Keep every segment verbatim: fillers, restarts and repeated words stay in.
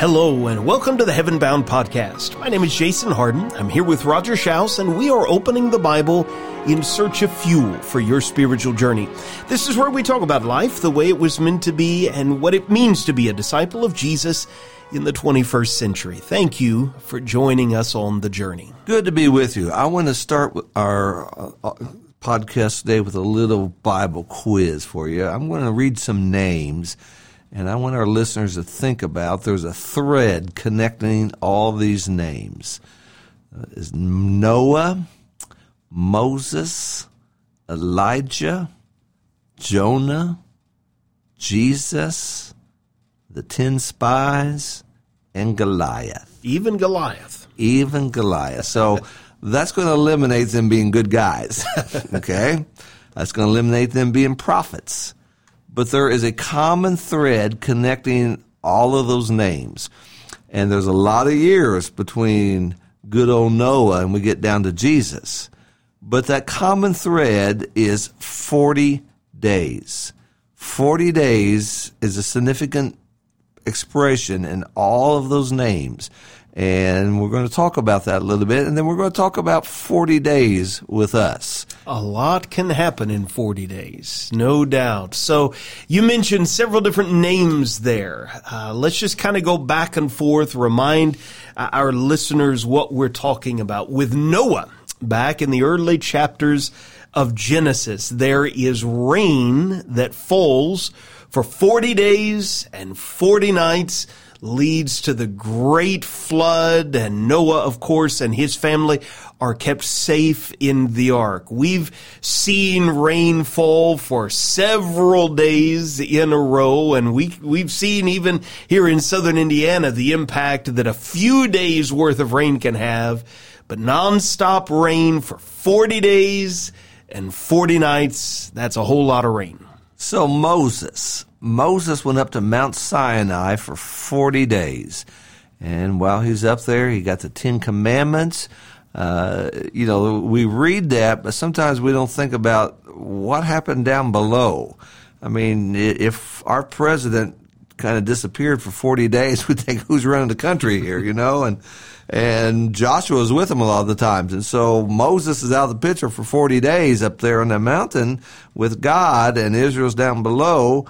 Hello, and welcome to the Heaven Bound Podcast. My name is Jason Harden. I'm here with Roger Schaus, and we are opening the Bible in search of fuel for your spiritual journey. This is where we talk about life, the way it was meant to be, and what it means to be a disciple of Jesus in the twenty-first century. Thank you for joining us on the journey. Good to be with you. I want to start with our uh, podcast today with a little Bible quiz for you. I'm going to read some names, and I want our listeners to think about, there's a thread connecting all these names. Uh, is Noah, Moses, Elijah, Jonah, Jesus, the ten spies, and Goliath. Even Goliath. Even Goliath. So that's going to eliminate them being good guys, okay? That's going to eliminate them being prophets. But there is a common thread connecting all of those names. And there's a lot of years between good old Noah and we get down to Jesus. But that common thread is forty days. forty days is a significant expression in all of those names. And we're going to talk about that a little bit, and then we're going to talk about forty days with us. A lot can happen in forty days, no doubt. So you mentioned several different names there. Uh, let's just kind of go back and forth, remind uh, our listeners what we're talking about. With Noah, back in the early chapters of Genesis, there is rain that falls for forty days and forty nights, leads to the great flood, and Noah, of course, and his family are kept safe in the ark. We've seen rain fall for several days in a row, and we, we've seen even here in southern Indiana the impact that a few days worth of rain can have, but nonstop rain for forty days and forty nights, that's a whole lot of rain. So Moses, Moses went up to Mount Sinai for forty days. And while he's up there, he got the Ten Commandments. Uh, you know, we read that, but sometimes we don't think about what happened down below. I mean, if our president kind of disappeared for forty days, we'd think, who's running the country here, you know? And and Joshua was with him a lot of the times. And so Moses is out of the picture for forty days up there on that mountain with God, and Israel's down below.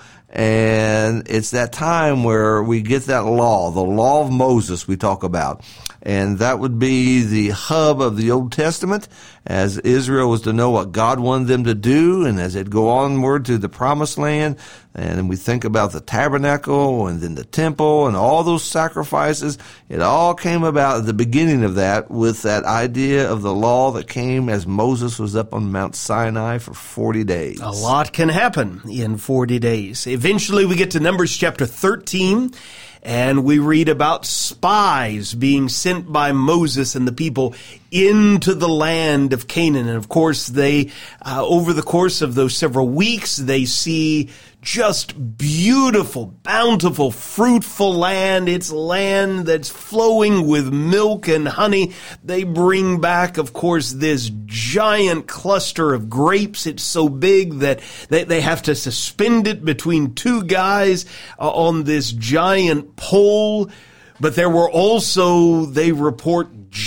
And it's that time where we get that law, the law of Moses we talk about. And that would be the hub of the Old Testament, as Israel was to know what God wanted them to do, and as they'd go onward to the Promised Land. And we think about the tabernacle and then the temple and all those sacrifices. It all came about at the beginning of that with that idea of the law that came as Moses was up on Mount Sinai for forty days. A lot can happen in forty days. Eventually we get to Numbers chapter thirteen, and we read about spies being sent by Moses and the people into the land of Canaan. And of course, they, uh, over the course of those several weeks, they see just beautiful, bountiful, fruitful land. It's land that's flowing with milk and honey. They bring back, of course, this giant cluster of grapes. It's so big that they, they have to suspend it between two guys uh, on this giant pole. But there were also, they report,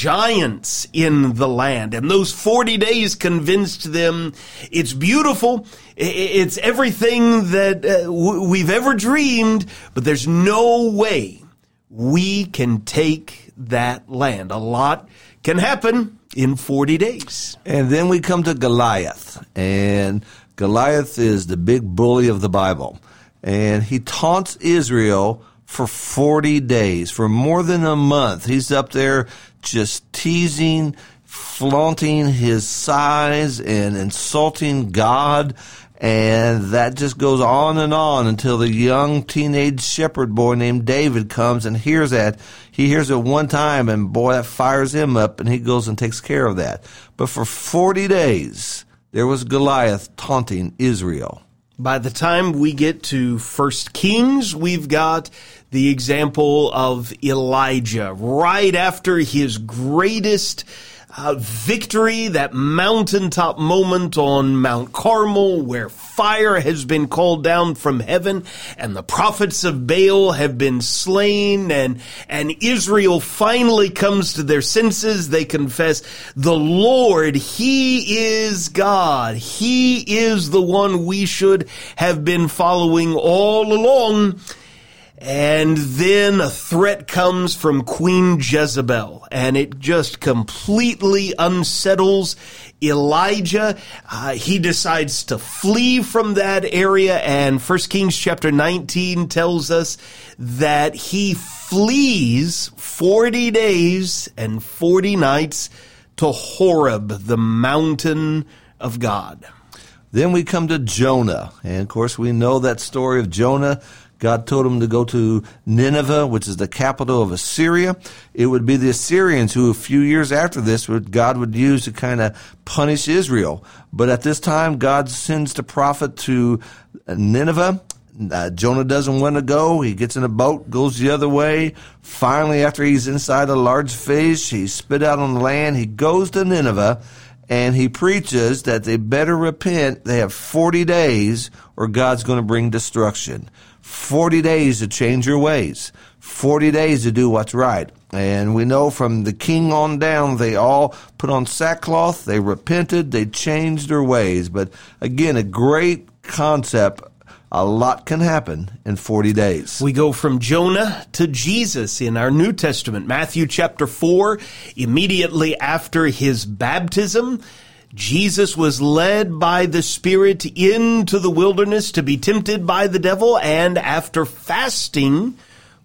giants in the land. And those forty days convinced them it's beautiful. It's everything that uh, we've ever dreamed, but there's no way we can take that land. A lot can happen in forty days. And then we come to Goliath. And Goliath is the big bully of the Bible. And he taunts Israel for forty days, for more than a month. He's up there just teasing, flaunting his size and insulting God. And that just goes on and on until the young teenage shepherd boy named David comes and hears that. He hears it one time, and boy, that fires him up, and he goes and takes care of that. But for forty days, there was Goliath taunting Israel. By the time we get to First Kings, we've got the example of Elijah right after his greatest uh, victory, that mountaintop moment on Mount Carmel where fire has been called down from heaven and the prophets of Baal have been slain, and, and Israel finally comes to their senses. They confess, the Lord, He is God. He is the one we should have been following all along. And then a threat comes from Queen Jezebel, and it just completely unsettles Elijah. Uh, he decides to flee from that area, and First Kings chapter nineteen tells us that he flees forty days and forty nights to Horeb, the mountain of God. Then we come to Jonah, and of course we know that story of Jonah. God told him to go to Nineveh, which is the capital of Assyria. It would be the Assyrians who, a few years after this, would God would use to kind of punish Israel. But at this time, God sends the prophet to Nineveh. Uh, Jonah doesn't want to go. He gets in a boat, goes the other way. Finally, after he's inside a large fish, he's spit out on the land. He goes to Nineveh, and he preaches that they better repent. They have forty days, or God's going to bring destruction. forty days to change your ways. forty days to do what's right. And we know from the king on down, they all put on sackcloth, they repented, they changed their ways. But again, a great concept. A lot can happen in forty days. We go from Jonah to Jesus in our New Testament. Matthew chapter four, immediately after his baptism, Jesus was led by the Spirit into the wilderness to be tempted by the devil, and after fasting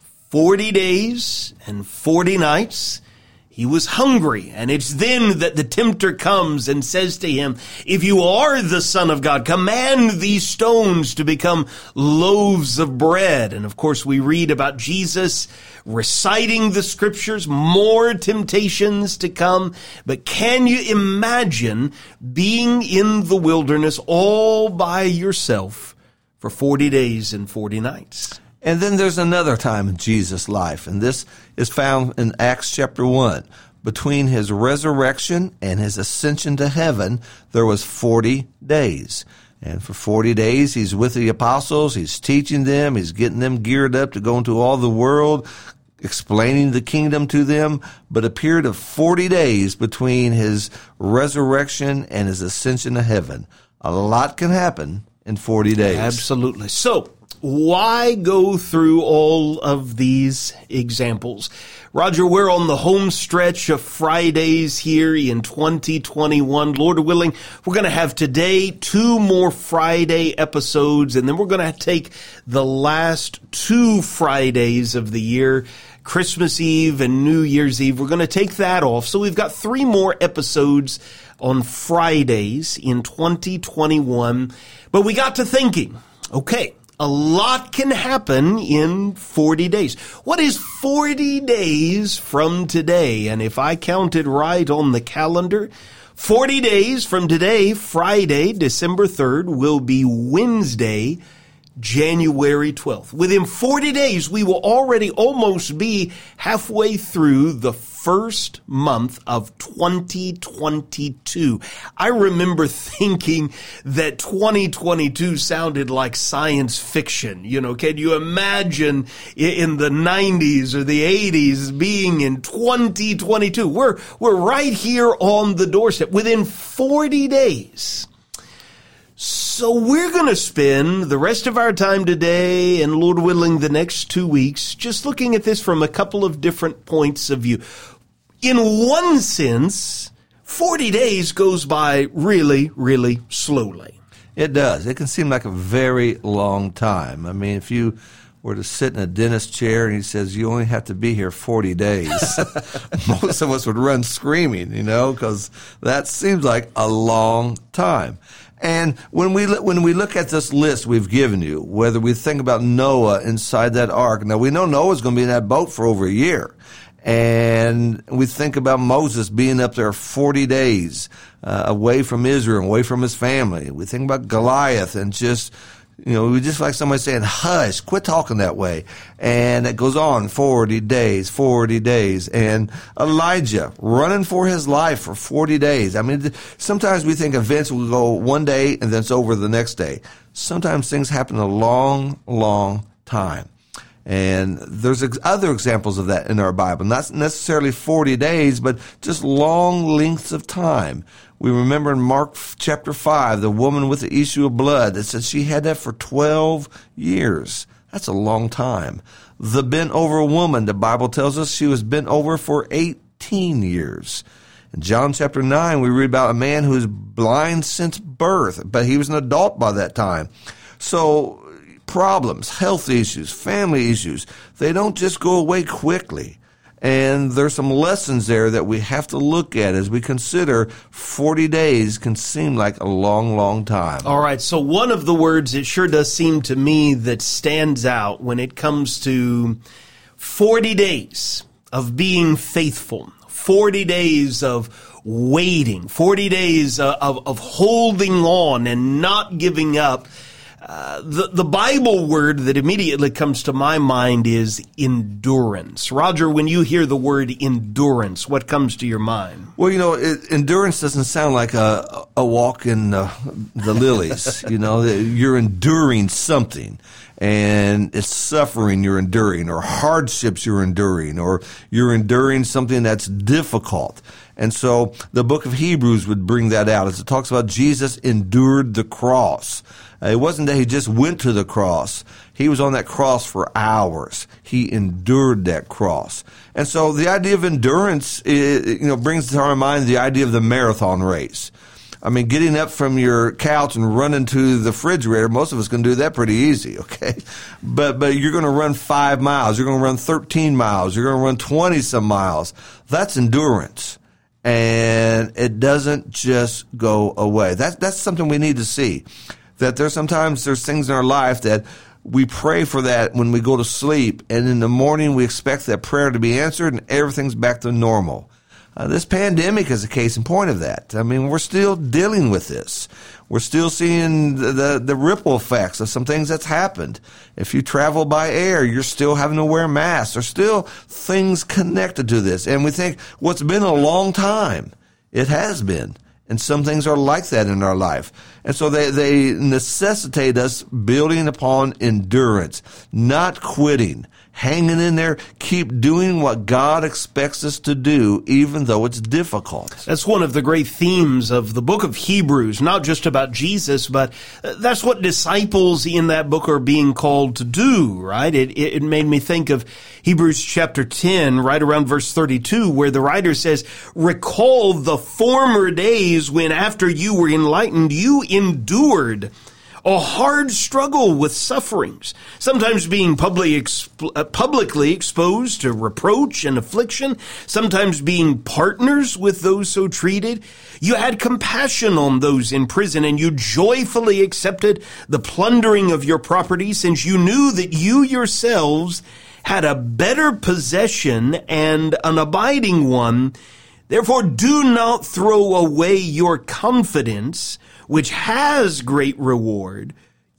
forty days and forty nights, he was hungry. And it's then that the tempter comes and says to him, if you are the Son of God, command these stones to become loaves of bread. And of course, we read about Jesus reciting the scriptures, more temptations to come. But can you imagine being in the wilderness all by yourself for forty days and forty nights? And then there's another time in Jesus' life, and this is found in Acts chapter one. Between his resurrection and his ascension to heaven, there was forty days. And for forty days, he's with the apostles, he's teaching them, he's getting them geared up to go into all the world, explaining the kingdom to them. But a period of forty days between his resurrection and his ascension to heaven. A lot can happen in forty days. Absolutely. So, why go through all of these examples? Roger, we're on the home stretch of Fridays here in twenty twenty-one. Lord willing, we're going to have today two more Friday episodes, and then we're going to take the last two Fridays of the year, Christmas Eve and New Year's Eve. We're going to take that off. So we've got three more episodes on Fridays in twenty twenty-one. But we got to thinking, okay, a lot can happen in forty days. What is forty days from today? And if I counted right on the calendar, forty days from today, Friday, December third, will be Wednesday, January twelfth. Within forty days, we will already almost be halfway through the first month of twenty twenty-two. I remember thinking that twenty twenty-two sounded like science fiction. You know, can you imagine in the nineties or the eighties being in twenty twenty-two? We're, we're right here on the doorstep within forty days. So we're going to spend the rest of our time today and, Lord willing, the next two weeks just looking at this from a couple of different points of view. In one sense, forty days goes by really, really slowly. It does. It can seem like a very long time. I mean, if you were to sit in a dentist chair and he says, you only have to be here forty days, most of us would run screaming, you know, because that seems like a long time. And when we when we look at this list we've given you, whether we think about Noah inside that ark, now we know Noah's going to be in that boat for over a year. And we think about Moses being up there forty days uh, away from Israel, away from his family. We think about Goliath and just You know, we just like somebody saying, hush, quit talking that way. And it goes on, forty days, forty days. And Elijah running for his life for forty days. I mean, sometimes we think events will go one day and then it's over the next day. Sometimes things happen a long, long time. And there's ex- other examples of that in our Bible. Not necessarily forty days, but just long lengths of time. We remember in Mark chapter five, the woman with the issue of blood that said she had that for twelve years. That's a long time. The bent over woman, the Bible tells us she was bent over for eighteen years. In John chapter nine, we read about a man who was blind since birth, but he was an adult by that time. So problems, health issues, family issues, they don't just go away quickly. And there's some lessons there that we have to look at as we consider forty days can seem like a long, long time. All right, so one of the words it sure does seem to me that stands out when it comes to forty days of being faithful, forty days of waiting, forty days of, of holding on and not giving up. Uh, the, the Bible word that immediately comes to my mind is endurance. Roger, when you hear the word endurance, what comes to your mind? Well, you know, it, endurance doesn't sound like a, a walk in the, the lilies. You know, you're enduring something, and it's suffering you're enduring, or hardships you're enduring, or you're enduring something that's difficult. And so the book of Hebrews would bring that out as it talks about Jesus endured the cross. It wasn't that he just went to the cross. He was on that cross for hours. He endured that cross. And so the idea of endurance, you know, brings to our mind the idea of the marathon race. I mean, getting up from your couch and running to the refrigerator, most of us can do that pretty easy, okay? But but you're going to run five miles. You're going to run thirteen miles. You're going to run twenty-some miles. That's endurance. And it doesn't just go away. That's, that's something we need to see. That there's sometimes there's things in our life that we pray for that when we go to sleep, and in the morning we expect that prayer to be answered and everything's back to normal. Uh, this pandemic is a case in point of that. I mean, we're still dealing with this. We're still seeing the, the, the ripple effects of some things that's happened. If you travel by air, you're still having to wear masks. There's still things connected to this. And we think, well, it's been a long time. It has been. And some things are like that in our life. And so they, they necessitate us building upon endurance, not quitting, hanging in there, keep doing what God expects us to do, even though it's difficult. That's one of the great themes of the book of Hebrews, not just about Jesus, but that's what disciples in that book are being called to do, right? It, it made me think of Hebrews chapter ten, right around verse thirty-two, where the writer says, recall the former days when after you were enlightened, you endured a hard struggle with sufferings, sometimes being publicly, exp- uh, publicly exposed to reproach and affliction, sometimes being partners with those so treated. You had compassion on those in prison, and you joyfully accepted the plundering of your property, since you knew that you yourselves had a better possession and an abiding one. Therefore, do not throw away your confidence, which has great reward.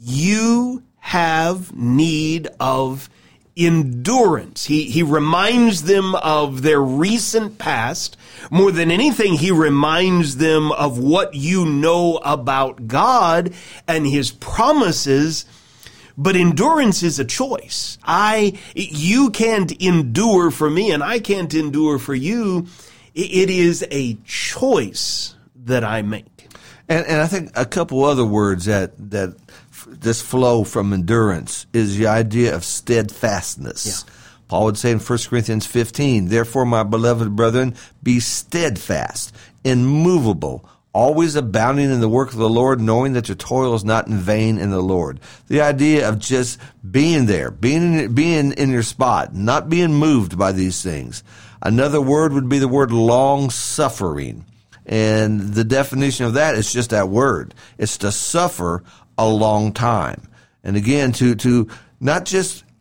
You have need of endurance. He, he reminds them of their recent past. More than anything, he reminds them of what you know about God and his promises. But endurance is a choice. I, you can't endure for me, and I can't endure for you. It is a choice that I make. And, and I think a couple other words that, that just flow from endurance is the idea of steadfastness. Yeah. Paul would say in First Corinthians fifteen, therefore, my beloved brethren, be steadfast, immovable, always abounding in the work of the Lord, knowing that your toil is not in vain in the Lord. The idea of just being there, being in, being in your spot, not being moved by these things. Another word would be the word long-suffering. And the definition of that is just that word. It's to suffer a long time. And again, to, to not just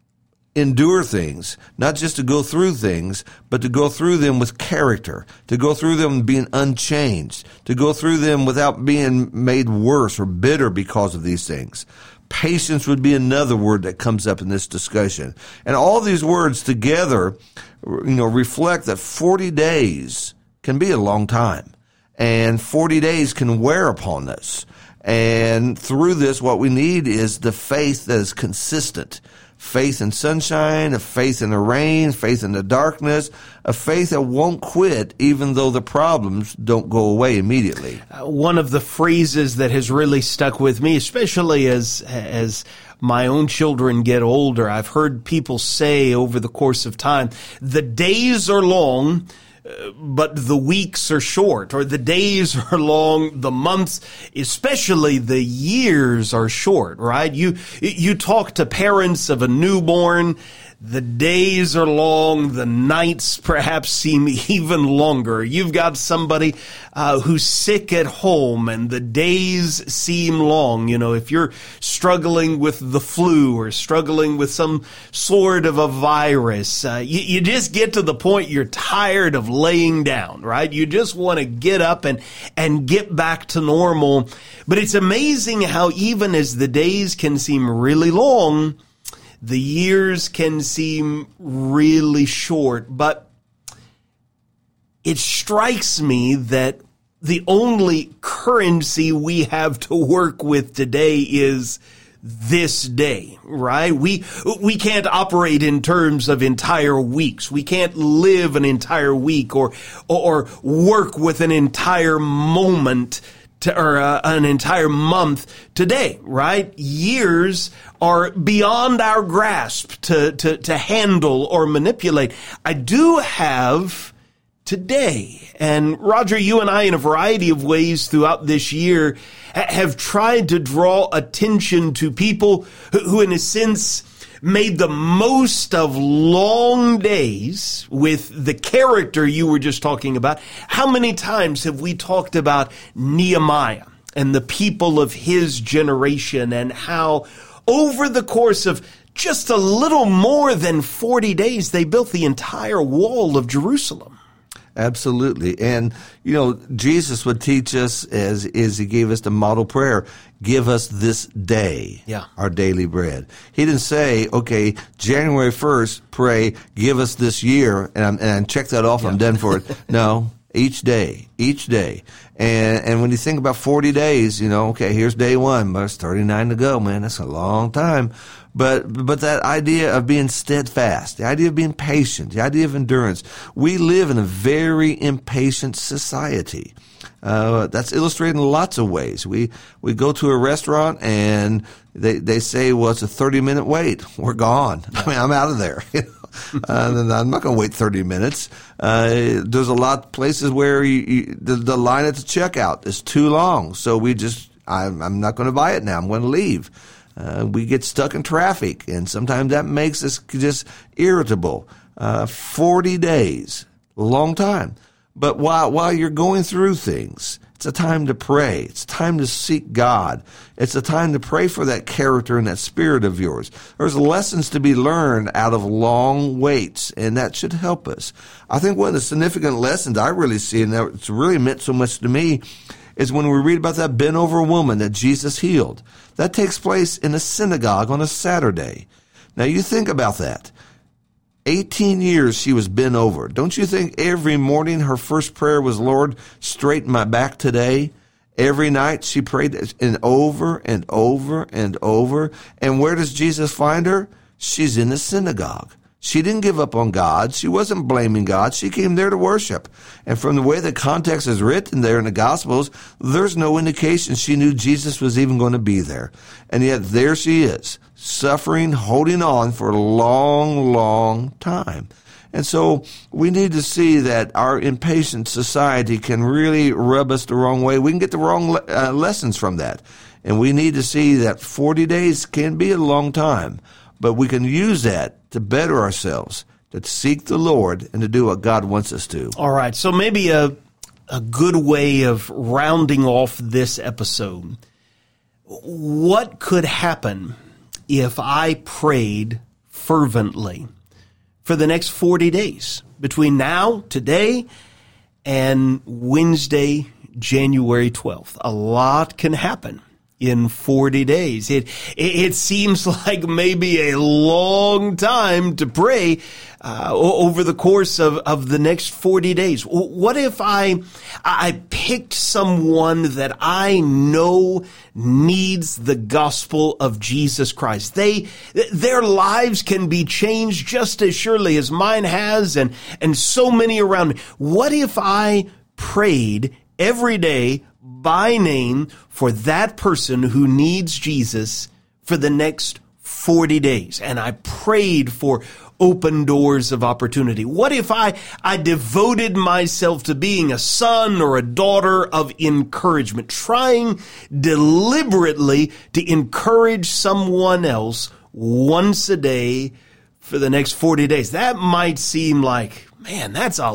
endure things, not just to go through things, but to go through them with character, to go through them being unchanged, to go through them without being made worse or bitter because of these things. Patience would be another word that comes up in this discussion. And all these words together, you know, reflect that forty days can be a long time, and forty days can wear upon us. And through this, what we need is the faith that is consistent. Faith in sunshine, a faith in the rain, faith in the darkness, a faith that won't quit even though the problems don't go away immediately. Uh, one of the phrases that has really stuck with me, especially as as my own children get older, I've heard people say over the course of time, the days are long, Uh, but the weeks are short, or the days are long, the months, especially the years are short, right? You, you talk to parents of a newborn, the days are long, the nights perhaps seem even longer. You've got somebody uh, who's sick at home and the days seem long. You know, if you're struggling with the flu or struggling with some sort of a virus, uh, you, you just get to the point you're tired of laying down, right? You just want to get up and, and get back to normal. But it's amazing how even as the days can seem really long, the years can seem really short. But it strikes me that the only currency we have to work with today is this day, right? We, we can't operate in terms of entire weeks. We can't live an entire week or, or work with an entire moment to, or uh, an entire month today, right? Years are beyond our grasp to, to, to handle or manipulate. I do have today. And Roger, you and I, in a variety of ways throughout this year, ha- have tried to draw attention to people who, who, in a sense, made the most of long days with the character you were just talking about. How many times have we talked about Nehemiah and the people of his generation, and how over the course of just a little more than forty days, they built the entire wall of Jerusalem? Absolutely. And, you know, Jesus would teach us, as, as he gave us the model prayer, give us this day yeah. our daily bread. He didn't say, okay, January first, pray, give us this year, and, I'm, and check that off, yeah. I'm done for it. No, each day, each day. And, and when you think about forty days, you know, okay, here's day one, but there's thirty-nine to go, man. That's a long time. But, but that idea of being steadfast, the idea of being patient, the idea of endurance. We live in a very impatient society. Uh, that's illustrated in lots of ways. We, we go to a restaurant and they, they say, well, it's a thirty minute wait. We're gone. I mean, I'm out of there. uh, I'm not going to wait thirty minutes. Uh, there's a lot of places where you, you, the, the line at the checkout is too long. So we just, I'm, I'm not going to buy it now. I'm going to leave. Uh, we get stuck in traffic, and sometimes that makes us just irritable. Uh, forty days, a long time. But while, while you're going through things, it's a time to pray. It's time to seek God. It's a time to pray for that character and that spirit of yours. There's lessons to be learned out of long waits, and that should help us. I think one of the significant lessons I really see, and that's really meant so much to me, is when we read about that bent over woman that Jesus healed. That takes place in a synagogue on a Saturday. Now you think about that. eighteen years she was bent over. Don't you think every morning her first prayer was, Lord, straighten my back today? Every night she prayed and over and over and over. And where does Jesus find her? She's in the synagogue. She didn't give up on God. She wasn't blaming God. She came there to worship. And from the way the context is written there in the Gospels, there's no indication she knew Jesus was even going to be there. And yet there she is, suffering, holding on for a long, long time. And so we need to see that our impatient society can really rub us the wrong way. We can get the wrong uh, lessons from that. And we need to see that forty days can be a long time, but we can use that to better ourselves, to seek the Lord, and to do what God wants us to. All right, so maybe a a good way of rounding off this episode. What could happen if I prayed fervently for the next forty days between now, today, and Wednesday, January twelfth. A lot can happen in forty days. It, it, it seems like maybe a long time to pray uh, over the course of, of the next forty days. What if I, I picked someone that I know needs the gospel of Jesus Christ? They, their lives can be changed just as surely as mine has, and, and so many around me. What if I prayed every day by name for that person who needs Jesus for the next forty days? And I prayed for open doors of opportunity. What if I, I devoted myself to being a son or a daughter of encouragement, trying deliberately to encourage someone else once a day for the next forty days? That might seem like, man, that's a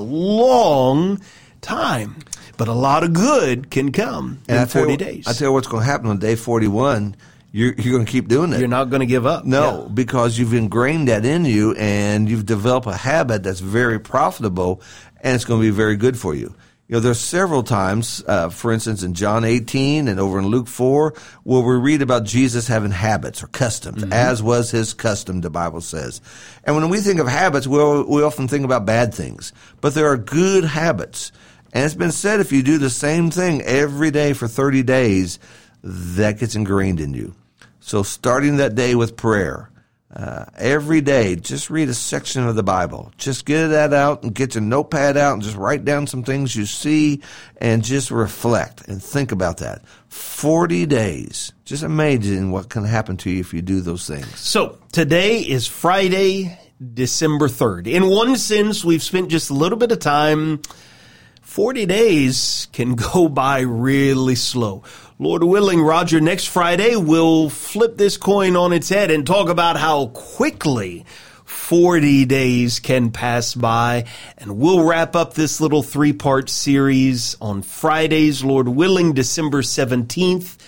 long time. But a lot of good can come and in I forty you, days. I tell you what's going to happen on day forty-one. You're, you're going to keep doing it. You're not going to give up. No, yeah. because you've ingrained that in you, and you've developed a habit that's very profitable, and it's going to be very good for you. You know, there's several times, uh, for instance, in John eighteen and over in Luke four, where we read about Jesus having habits or customs, mm-hmm. as was his custom, the Bible says. And when we think of habits, we we often think about bad things, but there are good habits. And it's been said if you do the same thing every day for thirty days, that gets ingrained in you. So starting that day with prayer, uh, every day, just read a section of the Bible. Just get that out and get your notepad out and just write down some things you see and just reflect and think about that. forty days. Just amazing what can happen to you if you do those things. So today is Friday, December third. In one sense, we've spent just a little bit of time. forty days can go by really slow. Lord willing, Roger, next Friday we'll flip this coin on its head and talk about how quickly forty days can pass by. And we'll wrap up this little three-part series on Fridays, Lord willing, December seventeenth.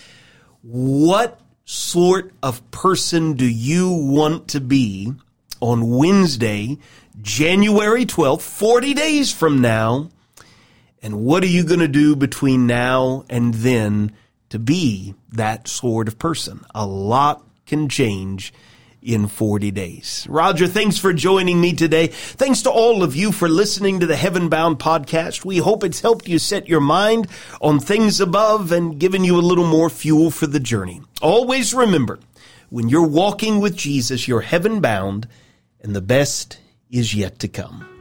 What sort of person do you want to be on Wednesday, January twelfth, forty days from now? And what are you going to do between now and then to be that sort of person? A lot can change in forty days. Roger, thanks for joining me today. Thanks to all of you for listening to the Heaven Bound podcast. We hope it's helped you set your mind on things above and given you a little more fuel for the journey. Always remember, when you're walking with Jesus, you're heaven bound, and the best is yet to come.